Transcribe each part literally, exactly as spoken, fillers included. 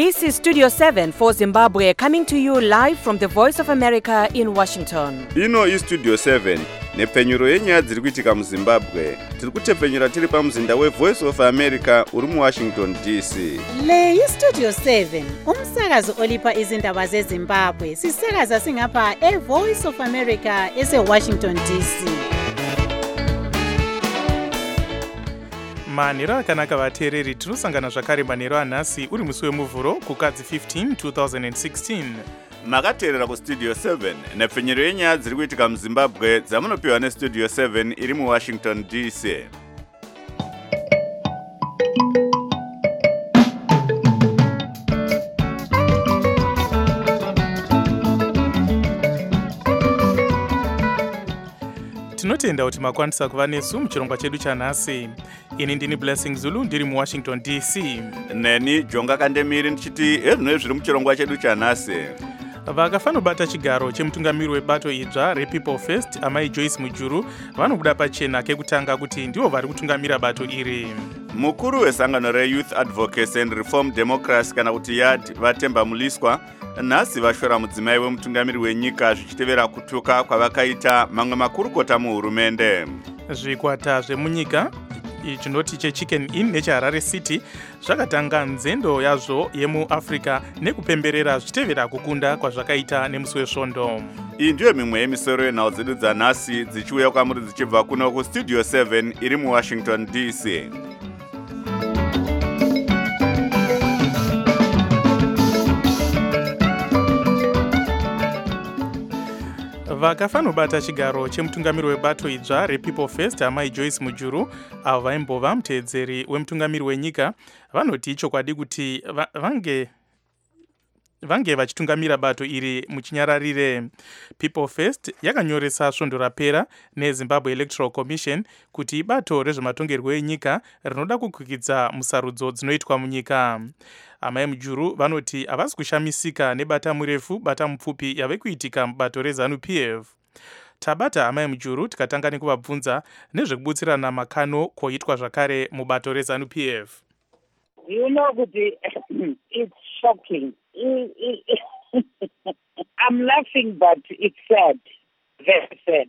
This is Studio seven for Zimbabwe, coming to you live from the Voice of America in Washington. Ino is Studio seven, nepfenyuro yenyaya dziri kuitika muZimbabwe. Tiri kutepfenyura tiri pamuzinda weVoice of America uri muWashington D C. Le iStudio seven, umsakazo olipa izindaba zeZimbabwe. Sisakaza singapha eVoice of America eseWashington D C. manhero akanaka vateereri, tinosangana zvakare manhero anhasi uri musi wemuvhuro kukadzi fifteen twenty sixteen. Makateerera kuStudio seven, nepfenyuro yenyaya dziri kuitika muZimbabwe dzamunopiwa neStudio seven iri muWashington D C. tinotenda kuti makwanisa kuva nesu muchirongwa chedu chanhasi. Ini ndini Blessing Zulu ndiri muWashington D C. Neni Jonga Kandemiri ndichiti ezvinoi zviri muchirongwa chedu chanhasi. Vakafanobata chigaro chemutungamiri webato idzva rePeople First, amai Joyce Mujuru, vanobuda pachena kekutanga kuti ndivo vari kutungamira bato iri. Mukuru wesangano reYouth Advocacy and Reform Democracy kana kuti Y A D Vatemba Muliswa nhasi vashora mudzimai wemutungamiri wenyika zvichitevera kutuka kwavakaita mamwe makurukota muhurumende. Zvikwata zvemunyika chinoti cheChicken Inn necheHarare City zvakatanga nzendo yazvo yemuAfrica nekupemberera zvichitevera kukunda kwazvakaita nemusi wesvondo. Iyi ndiyo mimwe yemisoro yenhau dzedu dzanhasi dzichiuya kwamuri dzichibva kuno kuStudio seven iri muWashington D C. Vakafanobata chigaro chemutungamiri webato idzva rePeople First, amai Joyce Mujuru, avo vaimbova muteedzeri wemutungamiri wenyika, vanoti chokwadi kuti vange vange vachitungamira bato iri muchinyararire. People First yakanyoresa svondo rapera neZimbabwe Electoral Commission kuti ibato rezvematongerwo enyika rinoda kukwikidza musarudzo dzinoitwa munyika. Amai Mujuru vanoti havasi kushamisika nebata murefu bata mupfupi yave kuitika mubato reZANU P F. Tabata amai Mujuru tikatanga nekuvabvunza nezvekubutsirana makano koitwa zvakare mubato reZANU P F. You know, it's shocking. I'm laughing, but it's sad. Very sad.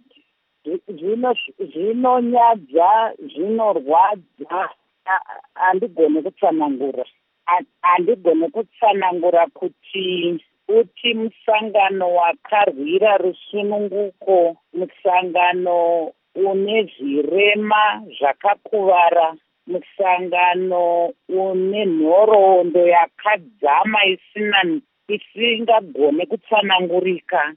Zvinonyadza, zvinorwadza, handigone kutsanangura. Handigone kutsanangura kuti uti musangano wakarwira rusununguko, musangano une zvirema zvakakuvara, musangano une nhoroondo yakadzama isina isingagone kutsanangurika,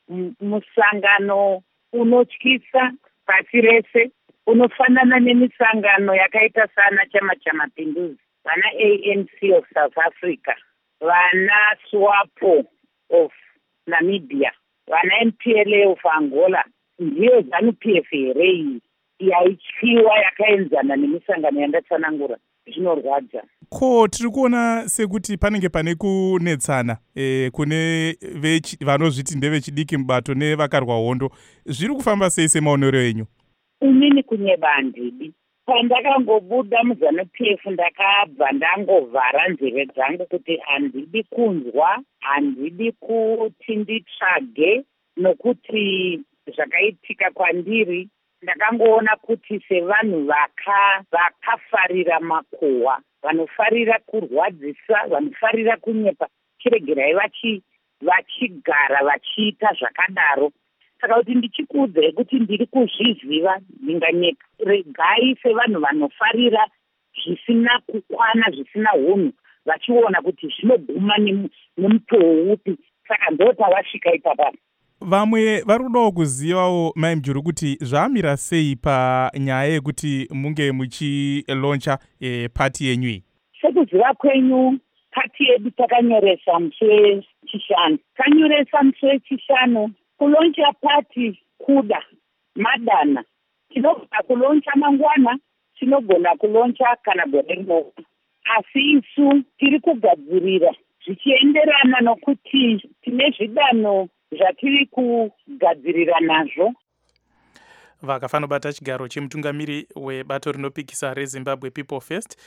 musangano unotyisa pasi rese, unofanana nemisangano yakaita sana Chama cha Mapinduzi, vana A N C of South Africa, vana SWAPO of Namibia, vana M P L A of Angola. Ndiyo ZANU P F here iyi yaityiwa yakaenzana nemisangano yandatsanangura. Zvinorwadza. Ko tiri kuona sekuti panenge pane kunetsana e, kune vanozviti ndevechidiki mubato nevakarwa hondo. Zviri kufamba sei semaonero enyu? Inini kunyeba handidi. Pandakangobuda muZANU P F ndakabva ndangovhara nzeve dzangu kuti handidi kunzwa, handidi kuti nditsvage, nokuti zvakaitika kwandiri ndakangoona kuti sevanhu vaka vakafarira makuhwa, vanofarira kurwadzisa, vanofarira kunyepa, chiregerai vachi vachigara vachiita zvakadaro. Saka kuti ndichikuudzai kuti ndiri kuzviziva ndinganyeka. Regai sevanhu vanofarira zvisina kukwana, zvisina hunhu, vachiona kuti zvinoguma nemutoo upi. Saka ndotavasvika ipapa. Vamwe vari kudawo kuzivawo mai Mujuru kuti zvamira sei panyaya yekuti munge muchiloncha e, pati yenyu. Sekuziva kwenyu, pati yedu takanyoresa musi wechishanu. Tanyoresa musi wechishanu. Kuloncha pati kuda madana. Tinogona kuloncha mangwana, tinogona kuloncha kana gore rinouya. Asi isu tiri kugadzirira zvichienderana nokuti tine zvidano zvatiri kugadzirira nazvo. Vakafanobata chigaro chemutungamiri webato rinopikisa reZimbabwe People First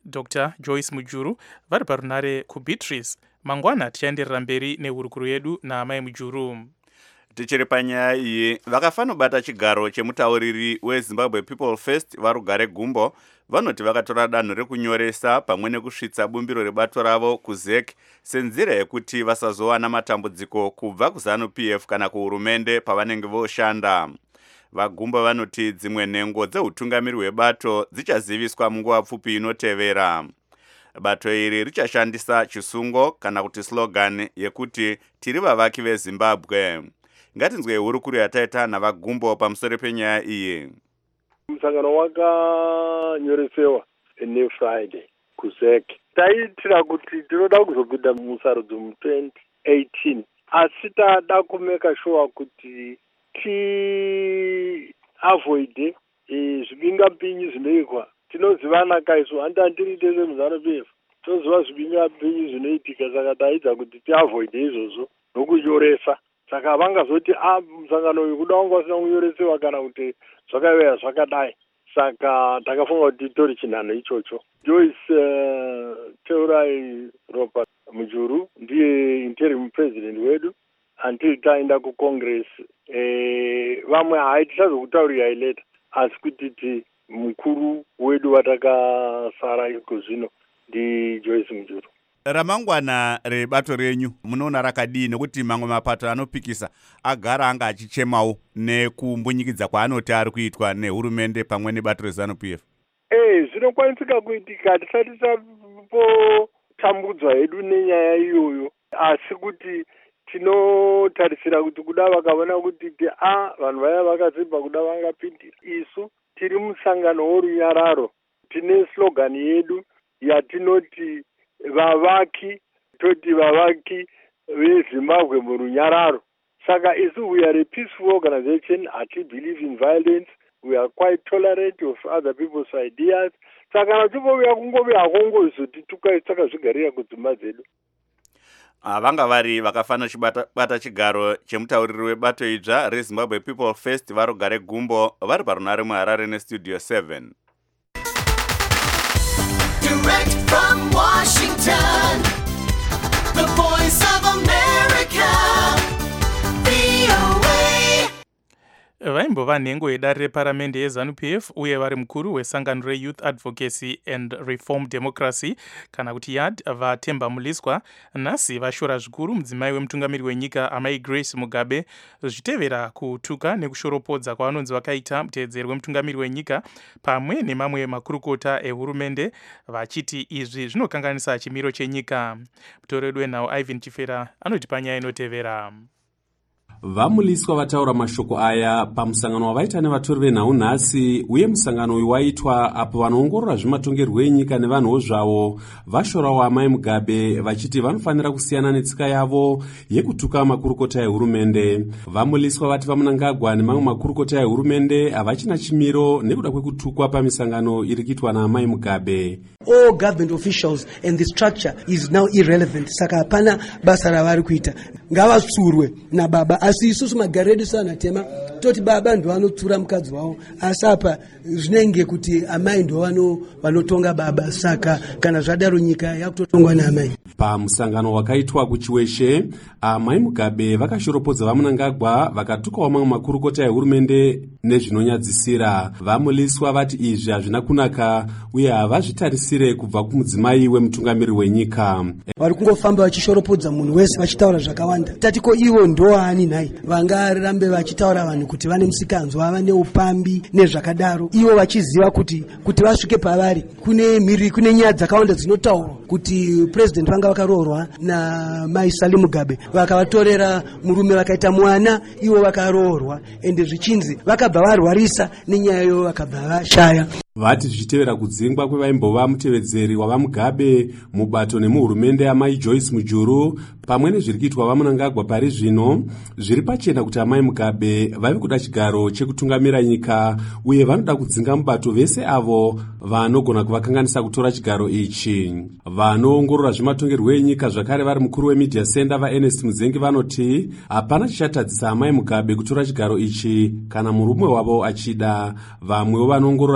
Doctor Joyce Mujuru vari parunare kuBeatrice. Mangwana tichaenderera mberi nehurukuru yedu naamai Mujuru. Tichiri panyaya iyi, vakafanobata chigaro chemutauriri weZimbabwe People First Varugare Gumbo vanoti vakatora danho rekunyoresa pamwe nekusvitsa bumbiro rebato ravo kuZ E C senzira yekuti vasazowana matambudziko kubva kuZANU-P F kana kuhurumende pavanenge voshanda. Vagumbo vanoti dzimwe nhengo dzeutungamiri hwebato dzichaziviswa munguva pfupi inotevera. Bato iri richashandisa chisungo kana kuti slogan yekuti tiri vavaki veZimbabwe. Ngatinzwe hurukuru yataita navagumbo pamusoro penyaya iyi. Musangano wakanyoresewa neFriday kuZ E C. Taitira kuti tinoda kuzobuda musarudzo mu twenty eighteen. Asi tada kumeka sure kuti ti avoid zvibingapinyi zvinoitwa. Tinozivana kaisu handandiriite semuZANU-P F. Toziva zvibingapinyi zvinoitika saka taidza kuti ti avoid izvozvo nokunyoresa. Saka vangazoti ah musangano uyu kuda wanga usina kunyoresewa kana kuti zvakaiva zvakadai. Saka takafunga kuti tori chinhano ichocho. Joyce uh, Teurai Robert Mujuru ndiye interim president wedu until taenda kucongress. Eh, vamwe haitichazokutaurirai later asi kuti ti mukuru wedu watakasara iko zvino ndi Joyce Mujuru. Ramangwana rebato renyu munoona rakadii nekuti mamwe mapato anopikisa agara anga achichemawo nekumbunyikidza kwaanoti ari kuitwa nehurumende pamwe nebato reZANU-P F? Eh, zvinokwanisika kuitika tisati tatambudzwa hedu nenyaya iyoyo, asi kuti tinotarisira kuti kuda vakaona kuti ti a vanhu vaya vakazimba kuda vangapindira. Isu tiri musangano worunyararo, tine slogan yedu yatinoti vavaki, toti vavaki veZimbabwe murunyararo. Saka isu we are a peaceful organization, ati believe in violence, we are quite tolerant of other people's ideas. Saka natibouya kungovi hakongo izoti takazvigarira kudzimba dzedu. Vanga vari vakafana chibata chigaro chemutauriri webato idzva reZimbabwe People First Varugare Gumbo vari parunare muHarare neStudio seven. Direct from Washington, the voice of America, V O A. Vaimbova nhengo yedare reparamende yeZANU-P F uye vari mukuru wesangano reYouth Advocacy and Reform Democracy kana kuti Y A D vaTemba Muliswa nhasi vashora zvikuru mudzimai wemutungamiri wenyika amai Grace Mugabe zvichitevera kutuka nekushoropodza kwavanonzi vakaita mutevedzeri wemutungamiri wenyika pamwe nemamwe makurukota ehurumende vachiti izvi zvinokanganisa chimiro chenyika. Mutori wedu wenhau Ivan Chifera anoti panyaya inotevera. Vamuliswa vataura mashoko aya pamusangano wavaita nevatori venhau nhasi, uye musangano uyu waitwa apo vanoongorora zvematongerwo enyika nevanhuwo zvavo vashorawo amai Mugabe vachiti vanofanira kusiyana netsika yavo yekutuka makurukota ehurumende. Vamuliswa vati vaMunangagwa nemamwe makurukota ehurumende havachina chimiro nekuda kwekutukwa pamisangano iri kuitwa naamai Mugabe. All government officials and the structure is now irrelevant. Saka hapana basa ravari kuita. Ngavatsurwe nababa. Asi isusu magaredi sana tema toti baba ndo vanotsura mukadzi wavo, asi apa zvinenge kuti amai ndo vano vanotonga baba. Saka kana zvadaro nyika yakutotongwa naamai. Pamusangano wakaitwa kuChiweshe, amai Mugabe vakashoropodza vaMunangagwa vakatukawo mamwe makurukota ehurumende nezvinonyadzisira. Vamuliswa vati izvi hazvina kunaka uye havazvitarisire kubva kumudzimai wemutungamiri wenyika. Vari kungofamba vachishoropodza munhu wese vachitaura zvakawanda. Tatiko ivo ndo ani nai vangarambe vachitaura vanhu kuti vane musikanzwa, vane upambi nezvakadaro, ivo vachiziva kuti kuti vasvike pavari kune mhiri kune nyaya dzakawanda dzinotaurwa kuti president vanga vakaroorwa na mai Sally Mugabe vakavatorera murume vakaita mwana, ivo vakaroorwa ende zvichinzi vakabva varwarisa nenyaya iyo vakabva vashaya. Vati zvichitevera kudzingwa kwevaimbova mutevedzeri wavaMugabe mubato nemuhurumende amai Joyce Mujuru pamwe nezviri kuitwa vaMunangagwa pari zvino, zviri pachena kuti amai Mugabe vavi kuda chigaro chekutungamira nyika uye vanoda kudzinga mubato vese avo vanogona kuvakanganisa kutora chigaro ichi. Vanoongorora zvematongerwo enyika zvakare vari mukuru wemedia center vaErnest Muzengi vanoti hapana chichatadzisa amai Mugabe kutora chigaro ichi kana murume wavo achida. Vamwewo vanoongorora zvematongerwo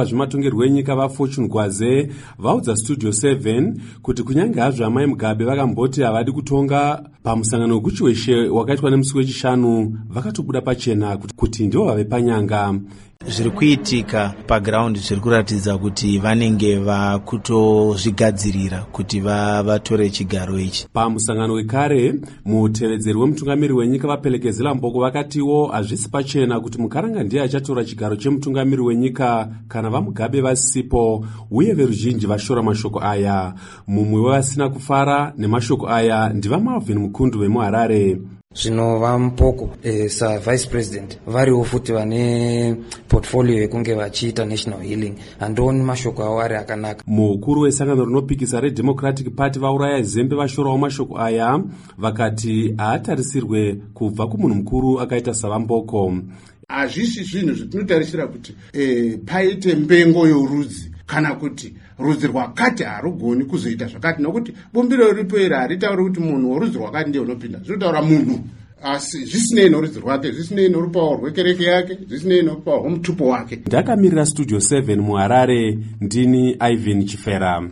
vemutongi rwenyika vafortune gwaze vaudza studio seven kuti kunyange hazvo amai Mugabe vakamboti havadi kutonga pamusangano wekuchiweshe wakaitwa nemusi wechishanu, vakatobuda pachena kuti ndivo vave panyanga. Zviri kuitika paground zviri kuratidza kuti vanenge vakutozvigadzirira kuti vatore chigaro ichi. Pamusangano wekare, mutevedzeri wemutungamiri wenyika vaPelekezela Mboko vakatiwo hazvisi pachena kuti Mukaranga ndiye achatora chigaro chemutungamiri wenyika kana vaMugabe vasipo, uye veruzhinji vashora mashoko aya. Mumwe wevasina kufara nemashoko aya ndiva Marvin Mukundu vemuHarare. Zvino vaMpoko e, sa vice president variwo futi vane portfolio yekunge vachiita national healing, handoni mashoko avo ari akanaka. Mukuru wesangano rinopikisa reDemocratic Party vauraya zembe vashorawo mashoko aya, vakati haatarisirwe kubva kumunhu mukuru akaita savaMpoko. Hazvisi zvinhu zvatinotarisira kuti e, paite mpengo yorudzi kana kuti rudzi rwakati harugoni kuzoita zvakati, nokuti bumbiro riripo iri haritauri kuti munhu worudzi rwakati ndiye unopinda, zvinotaura munhu asi zvisinei norudzi rwake, zvisinei norupawo rwekereke yake, zvisinei norupawo rwomutupo wake. Ndakamirira Studio seven muHarare, ndini Ivan Chifera.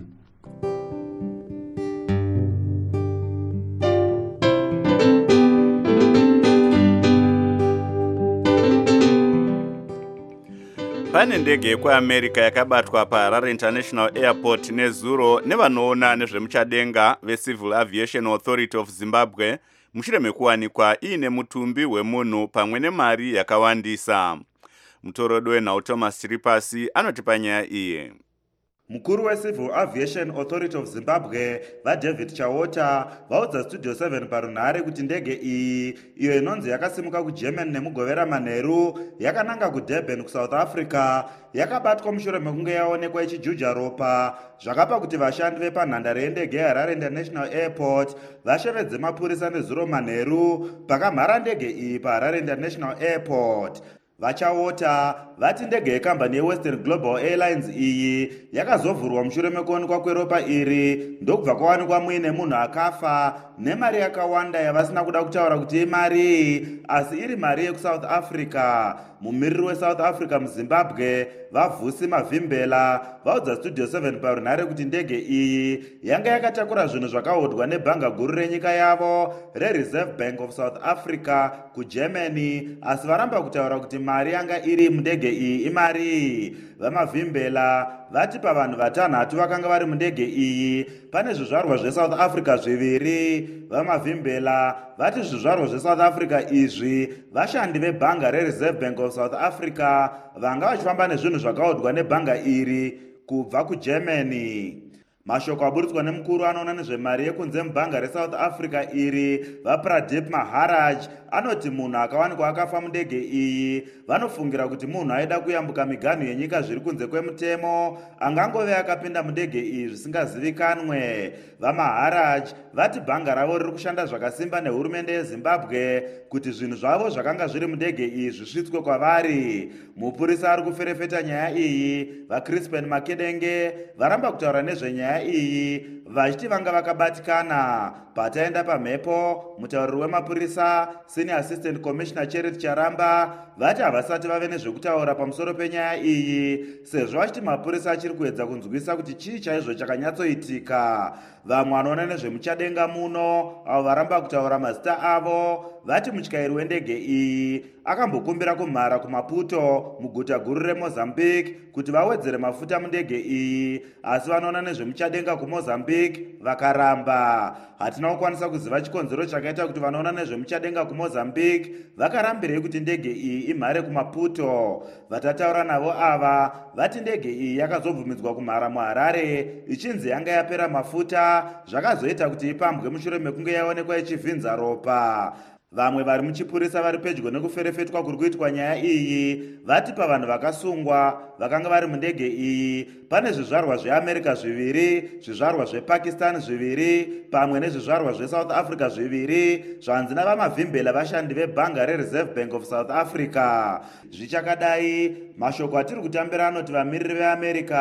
Pane ndege yekuAmerica yakabatwa paHarare International Airport nezuro nevanoona nezvemuchadenga veCivil Aviation Authority of Zimbabwe mushure mekuwanikwa iine mutumbi wemunhu pamwe nemari yakawandisa. Mutorodo wenhau Thomas Chiripasi anoti panyaya iyi. Mukuru weCivil Aviation Authority of Zimbabwe vaDavid Chawota vaudza Studio seven parunhare kuti ndege iyi iyo inonzi yakasimuka kuGermany nemugovera manheru yakananga kuDurban kuSouth Africa yakabatwa mushure mekunge yaonekwa ichijuja ropa, zvakapa kuti vashandi vepanhandare yendege yeHarare International Airport vashevedze mapurisa nezuro manheru pakamhara ndege iyi paHarare International Airport. Vachawota vati ndege yekambani yeWestern Global Airlines iyi yakazovhurwa mushure mekuonekwa kweropa iri ndokubva kwawanikwa muine munhu akafa nemari yakawanda yavasina kuda kutaura kuti imari, asi iri mari yekuSouth Africa. Mumiriri weSouth Africa muZimbabwe vaVhusi Mavhimbela vaudza Studio seven parunhare kuti ndege iyi yanga yakatakura zvinhu zvakahodwa nebhanga guru renyika yavo reReserve Bank of South Africa kuGermany, asi varamba kutaura kuti mari yanga iri mundege iyi imari. VaMavhimbela vati pavanhu vatanhatu vakanga vari mundege iyi pane zvizvarwa zveSouth Africa zviviri. VaMavhimbela vati zvizvarwa zveSouth Africa izvi vashandi vebhanga reReserve Bank of South Africa vanga vachifamba nezvinhu zvakahodwa nebhanga iri kubva kuGermany. Mashoko aburitswa nemukuru anoona nezvemari yekunze mubhanga reSouth Africa iri vaPradeep Maharaj anoti munhu akawanikwa akafa mundege iyi vanofungira kuti munhu aida kuyambuka miganhu yenyika zviri kunze kwemutemo angangove akapinda mundege iyi zvisingazivikanwe. VaMaharaj vati bhanga ravo riri kushanda zvakasimba nehurumende yeZimbabwe kuti zvinhu zvavo zvakanga zviri mundege iyi zvisvitswe kwavari. Mupurisa ari kuferefeta nyaya iyi vaCrispin Makedenge varamba kutaura nezvenyaya iyi vachiti vanga vakabatikana. Pataenda pamhepo, mutauriri wemapurisa Senior Assistant Commissioner Charity Charamba vati havasati vave nezvekutaura pamusoro penyaya iyi sezvo vachiti mapurisa achiri kuedza kunzwisa kuti chii chaizvo chakanyatsoitika. Vamwe vanoona nezvemuchadenga muno avo varamba kutaura mazita avo vati mutyairi wendege iyi akambokumbira kumhara kuMaputo muguta guru reMozambique kuti vawedzere mafuta mundege iyi, asi vanoona nezvemuchadenga kuMozambique vakaramba. Hatina kukwanisa kuziva chikonzero chakaita kuti vanoona nezvemuchadenga kuMozambique vakarambirei kuti ndege iyi imhare kuMaputo. Vatataura navo ava vati ndege iyi yakazobvumidzwa kumhara muHarare ichinzi yanga yapera mafuta, zvakazoita kuti ipambwe mushure mekunge yaonekwa ichivhinza ropa. Vamwe vari muchipurisa vari pedyo nekuferefetwa kuri kuitwa nyaya iyi vati pavanhu vakasungwa vakanga vari mundege iyi pane zvizvarwa zveAmerica zviviri, zvizvarwa zvePakistan zviviri pamwe nezvizvarwa zveSouth Africa zviviri zvanzi navaMavhimbela vashandi vebhanga reReserve Bank of South Africa. Zvichakadai, mashoko atiri kutambira anoti vamiriri veAmerica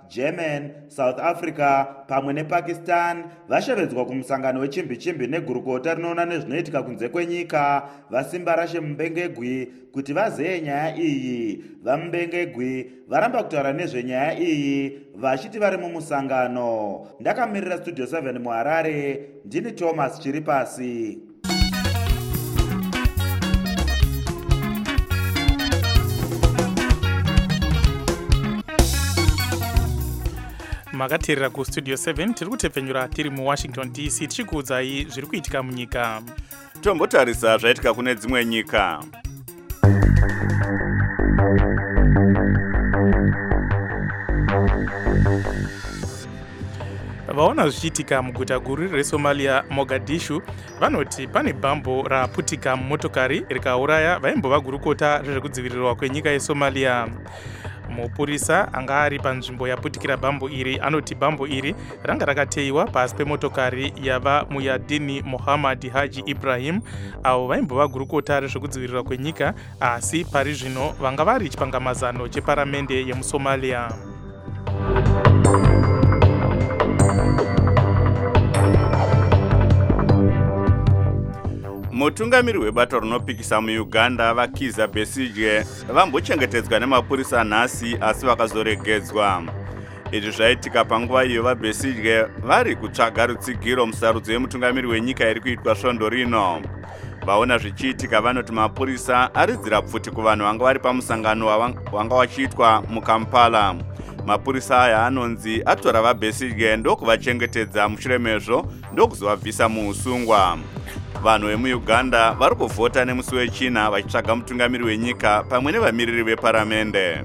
German, South Africa pamwe nePakistan vashevedzwa kumusangano wechimbi-chimbi negurukota rinoona nezvinoitika kunze kwenyika vasimba rashe mumbengegwi kuti vazeye nyaya iyi. Vamumbengegwi varamba kutaura nezvenyaya iyi vachiti vari mumusangano. Ndakamirira Studio seven muHarare, ndini Thomas Chiripasi. makateerera kustudio seven tiri kutepfenyura tiri muwashington D C tichikuudzai zviri kuitika munyika. Tombotarisa zvaitika kune dzimwe nyika. vaona zvichiitika muguta guru reSomalia Mogadishu vanoti pane bhambo raputika mumotokari rikauraya vaimbova gurukota rezvekudzivirirwa kwenyika yeSomalia. Mupurisa anga ari panzvimbo yaputikira bhambo iri anoti bhambo iri ranga rakateiwa pasi pemotokari yava Muyadini Muhammad Haji Ibrahim avo vaimbova gurukota rezvekudzivirirwa kwenyika, asi pari zvino vanga vari chipangamazano cheparamende yemuSomalia. Mutungamiri webato rinopikisa muUganda vaKizza Besigye vambochengetedzwa nemapurisa nhasi asi vakazoregedzwa. Izvi zvaitika panguva iyo vaBesigye vari kutsvaga rutsigiro musarudzo yemutungamiri wenyika iri kuitwa svondo rino. Vaona zvichiitika vanoti mapurisa aridzira pfuti kuvanhu vanga vari pamusangano wanga wachiitwa muKampala. Mapurisa aya anonzi atora vaBesigye ndokuvachengetedza mushure mezvo ndokuzovabvisa muusungwa. Vanhu vemuUganda vari kuvhota nemusi wechina vachitsvaga mutungamiri wenyika pamwe nevamiriri veparamende.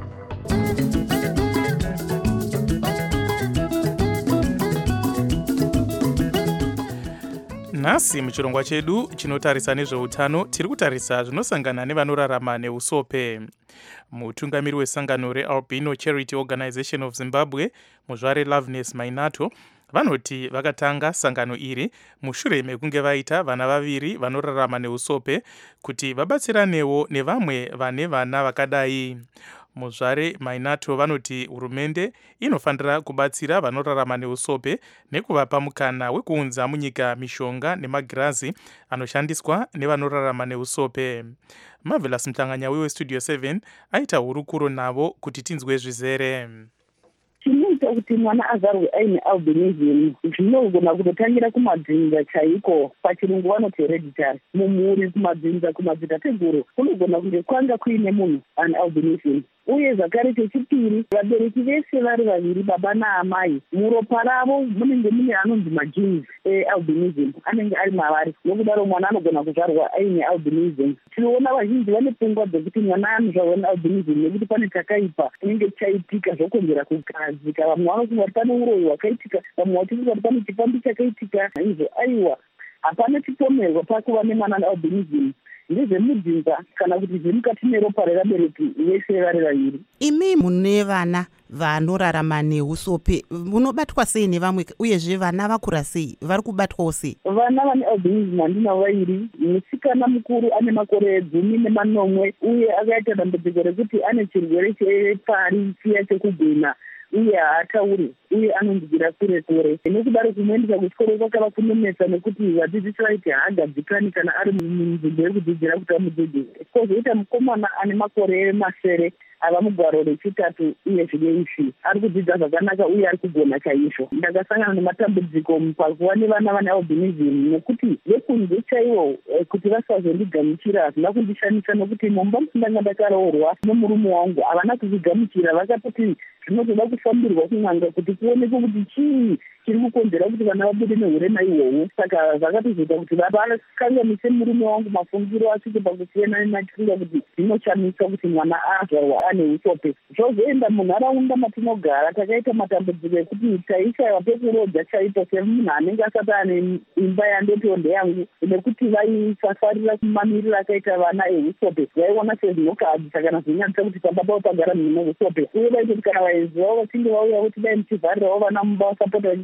Nhasi muchirongwa chedu chinotarisa nezveutano tiri kutarisa zvinosangana nevanorarama neusope. Mutungamiri wesangano reAlbino Charity Organization of Zimbabwe Muzvare Loveness Mainato vanoti vakatanga sangano iri mushure mekunge vaita vana vaviri vanorarama neusope kuti vabatsiranewo nevamwe vane vana vakadai. Muzvare Mainato vanoti hurumende inofanira kubatsira vanorarama neusope nekuvapa mukana wekuunza munyika mishonga nemagirazi anoshandiswa nevanorarama neusope. Marvelous Mhlanganya weStudio seven aita hurukuro navo kuti tinzwe zvizere. Chinoita kuti mwana azarwe aine albinism zvinogona kutotangira kumadzinza chaiko, pachirungu vanoti hereditary. Mumhuri kumadzinza kumadzitateguru kunogona kunge kwanga kuine munhu ane albinism. Uye zvakare chechipiri, vabereki vese vari vaviri baba naamai muropa ravo munenge mune anonzi magenes ealbinism anenge ari mavari, nokudaro mwana anogona kuzvarwa aine albinism. Tinoona vazhinji vane pfungwa dzekuti mwana anozvarwa nealbinism nekuti pane chakaipa inenge chaitika zvokonzera kugadzika. Vamwe vanofunga kuti pane uroyi hwakaitika, vamwe vachifunga kuti pane chifambi chakaitika. Izvo aiwa hapana chipomerwa pakuva nemwana nealbinism. Ndezvemudzinza kana kuti zvemukati meropa rerabereki vese vari vaviri. Imi mune vana vanorarama neusope munobatwa sei nevamwe, uyezve vana vakura sei, vari kubatwawo sei? Vana vane albinism handina vairi. Musikana mukuru ane makore gumi nemanomwe uye akaita dambudziko rekuti ane chirwere chepari chiya chekugwena uye haatauri uye anonzwira kure kure. Nekudaro kumuendesa kuchikoro kwakava kunonetsa nekuti vadzidzisi vaiti haagadzikani kana ari munzvimbo yekudzidzira kuti amudzidzisi. Kozoita mukomana ane makore masere ava mugwaro rechitatu uye zvine izvi ari kudzidza zvakanaka uye ari kugona chaizvo. Ndakasangana nematambudziko pakuva nevana vane albinism nekuti vekunze chaiwo kuti vasazondigamuchira hazvina kundishamisa nekuti mumba musindanga ndakaroorwa nomurume wangu havana kuzvigamuchira. Vakatoti zvinotoda kufambirwa kun'anga kuti kuonekwe kuti chii chiri kukonzera kuti vana vabude neurema ihwohwo. Saka zvakatozoita kuti vakanganise murume wangu mafungiro asvike pakusiyana nachifunga kuti zvinoshamisa kuti mwana azvarwa ane usope. Zvozoenda munharaunda matinogara takaita matambudziko ekuti taishaiwa pekurodza chaipo semunhu anenge asati ane imba yandotonde yangu nekuti vaisafarira kumamirira akaita vana eusope. Vaiona sezvinokadzisa kana zvinyadzisa kuti pamba pavo pagara munhu neusope. Uye vaitoti kana vaenzi vavo vachinge vauya kuti dai muchivharirawo vana mumba vasapota vachita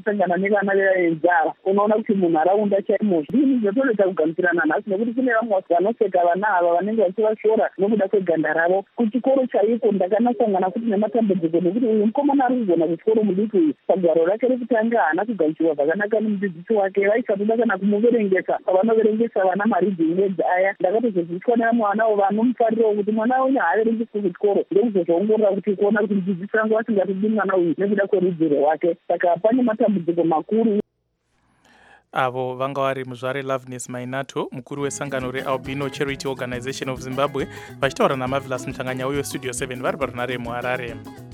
akasangana nevana venzara, unoona kuti munharaunda chaimo zvinhu zvotoreta kugamuchirana nhasi, nekuti kune vamwe vanoseka vana ava vanenge vachivashora nokuda kweganda ravo. Kuchikoro chaiko ndakanasangana kuti nematambudziko, nekuti uyu mukomana ari kugona kuchikoro mudiki uyu pagwaro rake rekutanga haana kugamuchirwa zvakanaka nemudzidzisi wake, vaisatoda kana kumuverengesa pavanoverengesa vana maridhingi edzi aya. Ndakatozoziviswa nevamwe vanavo vanomufarirawo kuti mwana wenyu haaverengeswi kuchikoro, ndokuzozvaongorora kuti kuona kuti mudzidzisi wangu asingatidi mwana uyu nekuda kwerudziro rwake. Saka pane matambudziko makuru. Avo vanga vari muzvare Loveness Mainato, mukuru wesangano reAlbino Charity Organization of Zimbabwe, vachitaura naMarvelous Mutanganya uyo Studio seven vari parunare muHarare.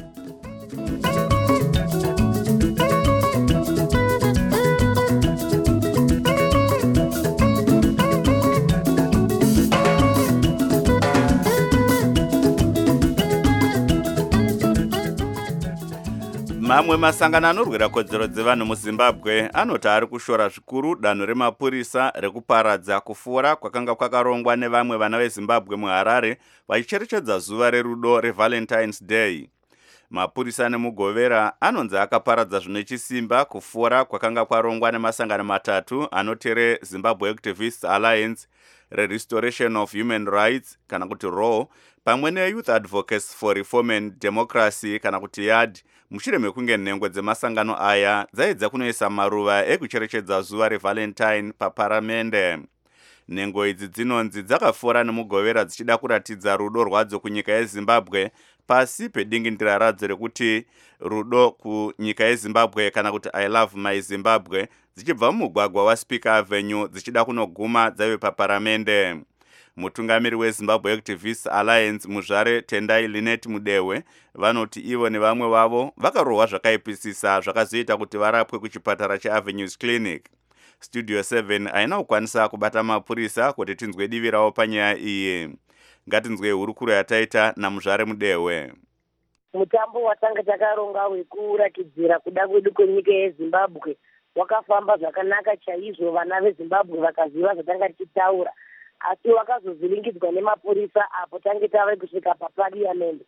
Mamwe masangano anorwira kodzero dzevanhu muZimbabwe anoti ari kushora zvikuru danho remapurisa rekuparadza kufura kwakanga kwakarongwa nevamwe vana veZimbabwe muHarare vachicherechedza zuva rerudo reValentine's Day. Mapurisa nemugovera anonzi akaparadza zvine chisimba kufura kwakanga kwarongwa nemasangano matatu anoti reZimbabwe Activists Alliance, reRestoration of Human Rights kana kuti R A W, pamwe neYouth Advocates for Reform and Democracy kana kuti Y A D, mushure mekunge nhengo dzemasangano aya dzaedza kunoisa maruva ekucherechedza zuva reValentine paparamende. Nhengo idzi dzinonzi dzakafora nemugovera dzichida kuratidza rudo rwadzo kunyika yeZimbabwe pasi pedingindira radzo rekuti rudo kunyika yeZimbabwe kana kuti I love my Zimbabwe, dzichibva mumugwagwa waSpeaker Avenue dzichida kunoguma dzaive paparamende. Mutungamiri weZimbabwe Activists Alliance muzvare Tendai Linet Mudewe vanoti ivo nevamwe vavo vakarohwa zvakaipisisa zvakazoita kuti varapwe kuchipatara cheAvenues Clinic. Studio seven haina kukwanisa kubata mapurisa kuti tinzwe divi ravo panyaya iyi. Ngatinzwe hurukuro yataita naMuzvare Mudewe. Mutambo watanga takaronga wekurakidzira kuda kwedu kwenyika yeZimbabwe wakafamba zvakanaka chaizvo, vana veZimbabwe vakaziva zvatanga tichitaura, asi wakazovhiringidzwa nemapurisa apo tange tave kusvika papariamendi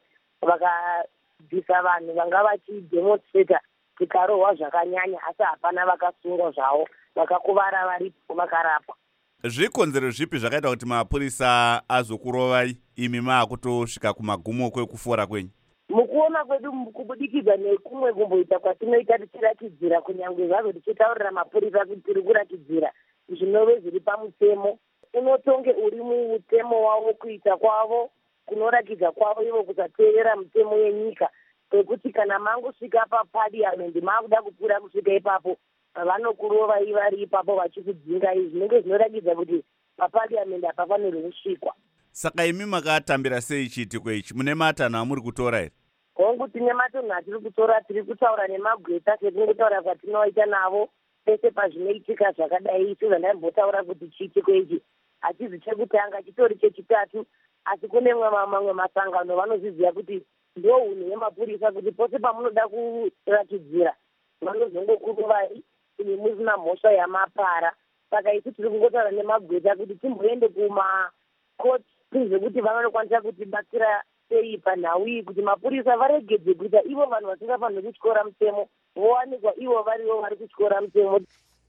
vakabvisa vanhu vanga vachidemonstrata tikarohwa zvakanyanya, asi hapana vakasungwa zvavo, vakakuvara varipo vakarapwa. Zvikonzero zvipi zvakaita kuti mapurisa azokurovai imi maakutosvika kumagumo kwekufora kwenyu? Mukuona kwedu kubudikidza nekumwe kumboita kwatinoita tichirakidzira, kunyange zvazvo tichitaurira mapurisa kuti tiri kurakidzira zvinove zviri pamutemo, unotonge uri mutemo wavo kuita kwavo kunorakidza kwavo ivo kusateerera mutemo yenyika, pekuti kana mangosvika papariamendi maakuda kupfuura kusvika ipapo vanokurovai vari ipapo vachikudzinga. Izvi zvinenge zvinorakidza kuti papariamendi hapafanirwi kusvikwa. Saka imi makatambira sei chiitiko ichi? Mune matanho amuri kutora here? Hongu tine matanho atiri kutora, tiri kutaura nemagweta setingotaura kwatinoita navo pese pazvinoitika zvakadai. Isu zvandambotaura kuti chiitiko ichi hachizi chekutanga, chitori chechitatu, asi kune mamwe masangano vanozviziva kuti ndo unhu yemapurisa kuti pose pamunoda kurakidzira vanozongokurovai imi musina mhosva yamapara. Saka isu tiri kungotaura nemagweta kuti timboende kumakoti zvekuti vanokwanisa kutibatsira sei panhau iyi, kuti mapurisa varegedze kuita ivo vanhu vasingafaniri kutyora mutemo, vowanikwa ivo varivo vari kutyora mutemo.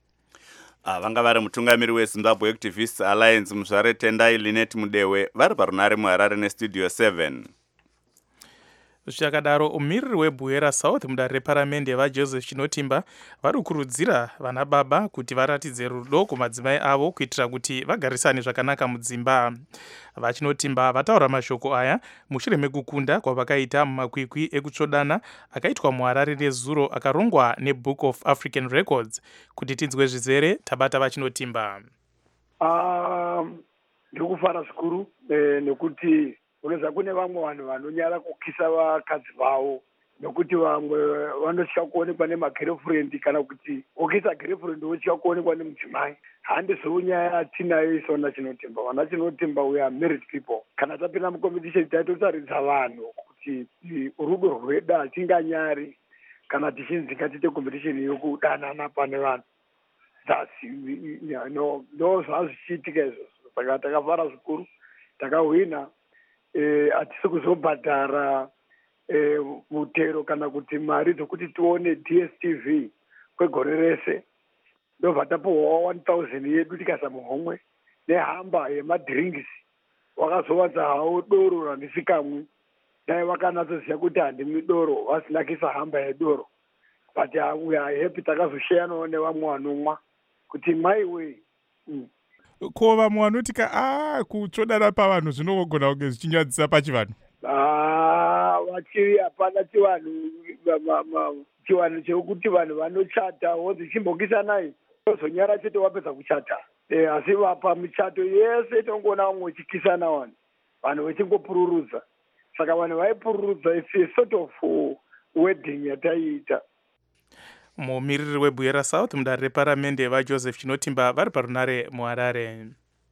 Ah, vanga vari mutungamiri weZimbabwe Activists Alliance muzvare Tendai Linet Mudewe vari parunare muHarare neStudio seven. Zvichakadaro, umiriri weBuera South mudare reparamende vaJoseph Chinotimba vari kukurudzira vana baba kuti varatidze rudo kumadzimai avo kuitira kuti vagarisane zvakanaka mudzimba. VaChinotimba vataura mashoko aya mushure mekukunda kwavakaita mumakwikwi ekutsvodana akaitwa muHarare nezuro akarongwa neBook of African Records. Kuti tinzwe zvizere tabata vaChinotimba. Um, ndikufara zvikuru eh, nekuti unaweza kune vamwe vanhu vanonyara kukisa vakadzi vavo nokuti vamwe vanotya kuonekwa nemagirlfriend, kana kuti ukisa girlfriend wotya kuonekwa nemudzimai. Handizvo nyaya yatinayo isona Chinotimba. Vana Chinotimba we are married people. Kana tapinda mucompetition taitotaridza vanhu kuti rudo rwedu hatinganyari kana tichinzi ngatiite competition yokudanana pane vanhu. Ndo zvazvichiitika izvozvo. Saka takafara zvikuru, takahwina. Eh, hatisi kuzobhadhara eh, mutero kana kuti mari dzokuti tione D S T V kwegore rese. Ndobva tapuhwa one thousand yedu tikasa muhomwe nehamba yemadrinks. Wakazowadza hawo doro randisikamwi. Dai vakanatsoziva kuti handimwi doro vasinakisa hamba yedoro. But uh, we are happy takazoshare nevamwe vanomwa kuti my way. Mm. Ko vamwe vanotika ah kutsvodana pavanhu zvinogona kunge zvichinyadzisa pachivanhu. Ah, vachiri hapana chivanhu chivanhu chekuti vanhu vanochata wodzichimbokisanai tozonyara chete wapedza kuchata. Eh, asi vapa michato yese tongoona vamwe vachikisana vanhu vanhu vachingopururudza. Saka vanhu vaipururudza it's a sort of uh, wedding yataiita. Mumiriri webuyera South mudare reparamende vaJoseph Chinotimba vari parunare muHarare.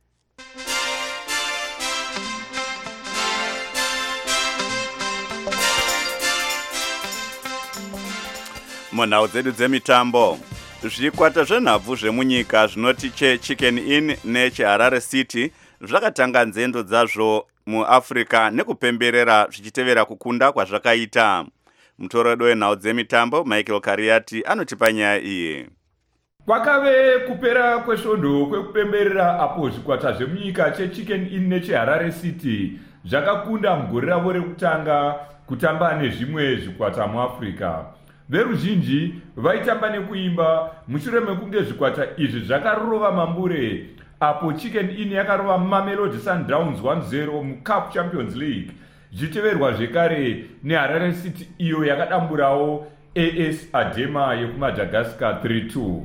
Munhau dzedu dzemitambo, zvikwata zvenhabvu zvemunyika zvinoti cheChicken Inn necheHarare City zvakatanga nzendo dzazvo muAfrica nekupemberera zvichitevera kukunda kwazvakaita. Mutorodo wenhau dzemitambo Michael Kariati anotipa nyaya iyi. Kwakave kupera kwesvondo kwekupemberera apo zvikwata zvemunyika cheChicken Inn necheHarare City zvakakunda mugore ravo rekutanga kutamba nezvimwe zvikwata muAfrica. Veruzhinji vaitamba nekuimba mushure mekunge zvikwata izvi zvakarova mambure apo Chicken Inn yakarova Mamelodi Sundowns one zero muCup Champions League. Zvichiteverwa zvekare neHarare City iyo yakadamburawo A S Adema yekuMadagascar three two.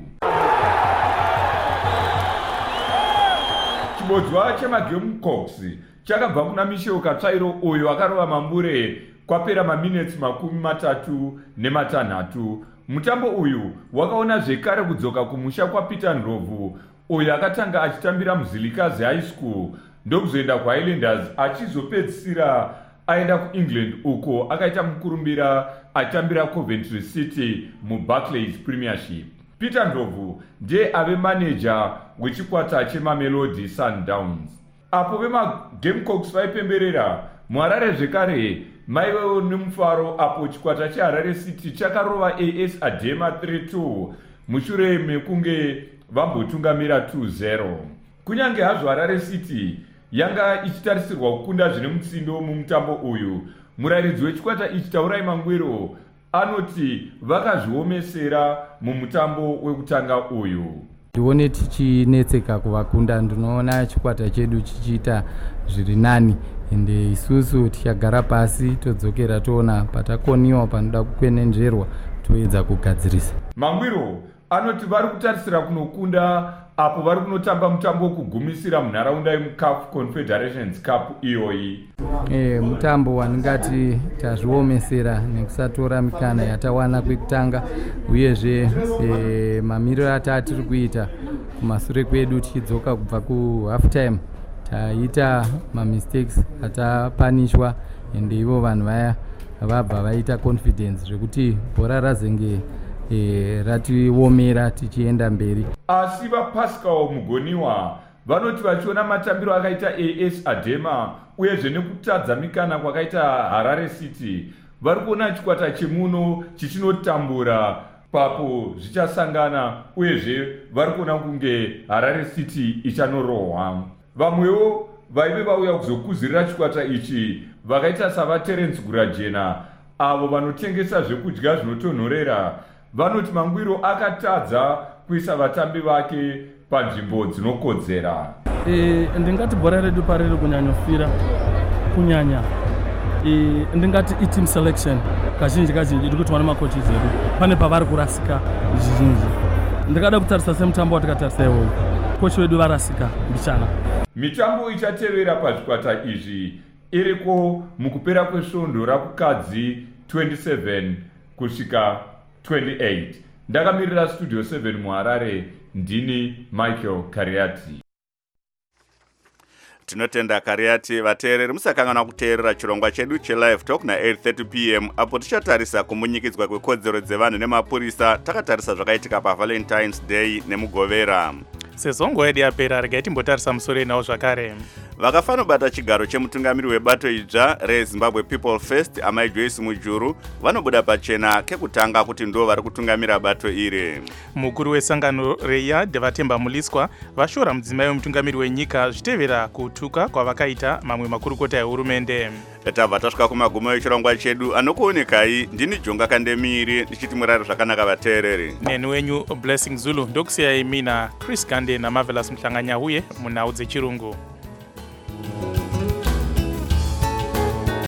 Chibodzwa chemaGamecocks chakabva kuna Michel Katsvairo uyo akarova mambure kwapera maminutes makumi matatu nematanhatu. Mutambo uyu wakaona zvekare kudzoka kumusha kwaPeter Ndlovu uyo akatanga achitambira muZilikazi High School ndokuzoenda kuHighlanders achizopedzisira aenda kuEngland uko akaita mukurumbira atambira Coventry City muBarclays Premiership. Peter Ndlovu ndiye ave manager wechikwata cheMamelodi Sundowns. Apo vemaGamecocks vaipemberera muHarare zvekare maivewo nemufaro apo chikwata cheHarare City chakarova A S Adema three two mushure mekunge vambotungamira two zero. Kunyange hazvo Harare City yanga ichitarisirwa kukunda zvine mutsindo mumutambo uyu, murayiridzi wechikwata ichi Taurai Mangwiro anoti vakazviomesera mumutambo wekutanga uyu. Ndione tichinetseka kuvakunda, ndinoona chikwata chedu chichiita zviri nani, ende isusu tichagara pasi todzokera toona patakoniwa panoda kukwenenzverwa toedza kugadzirisa. Mangwiro anoti vari kutarisira kunokunda apo vari kunotamba mutambo wokugumisira munharaunda yemuCAF Confederations Cup iyoyi. E, mutambo wandingati tazviomesera nekusatora mikana yatawana kwekutanga, uyezve e, mamiriro atatiri kuita kumashure kwedu tichidzoka kubva kuhalf time taita mamistakes atapanishwa, ende ivo vanhu vaya vabva vaita confidence zvekuti bhora razenge E, ratiomera tichienda mberi. Asi vaPascal Mugoniwa vanoti vachiona matambiro akaita A S Adema uyezve nekutadza mikana kwakaita Harare City, vari kuona chikwata chemuno chichinotambura papo zvichasangana, uyezve vari kuona kunge Harare City ichanorohwa. Vamwewo vaive vauya kuzokuzirira chikwata ichi vakaita savaTerence Gurajena avo vanotengesa zvekudya zvinotonhorera vanoti Mangwiro akatadza kuisa vatambi vake panzvimbo dzinokodzera. E, ndingati bhora redu pariri kunyanyofira kunyanya e, ndingati iteam selection kazhinji kazhinji iri kuti wana makochi zedu pane pavari kurasika zvizhinji. Ndingada kutarisa semutambo watakatarisa iwoyo, kochi wedu varasika mbichana. Mitambo ichatevera pazvikwata izvi iriko mukupera kwesvondo rakukadzi twenty-seven kusvika twenty-eight. Ndakamirira Studio seven muHarare, ndini Michael Kariati. Tinotenda Kariati. Vateereri musakanganwa kuteerera chirongwa chedu chelive talk na eight thirty p m apo tichatarisa kumunyikidzwa kwekodzero dzevanhu nemapurisa, takatarisa zvakaitika paValentine's Day nemugovera. sezvo nguva yedu yapera regai timbotarisa musoro enawo zvakare. Vakafanobata chigaro chemutungamiri webato idzva reZimbabwe People First amai Joyce Mujuru vanobuda pachena kekutanga kuti ndo vari kutungamira bato iri. Mukuru wesangano reYAD Vatemba Muliswa vashora mudzimai wemutungamiri wenyika zvitevera kutuka kwavakaita mamwe makurukota ehurumende. Tabva tasvika kumagumo echirongwa chedu anokuonekai ndini Jonga Kandemiri ndichiti murari zvakanaka vateereri. Neni wenyu Blessing Zulu ndokusiyai mina Chris Gande naMarvelous Mhlanganya uye munhau dzechirungu.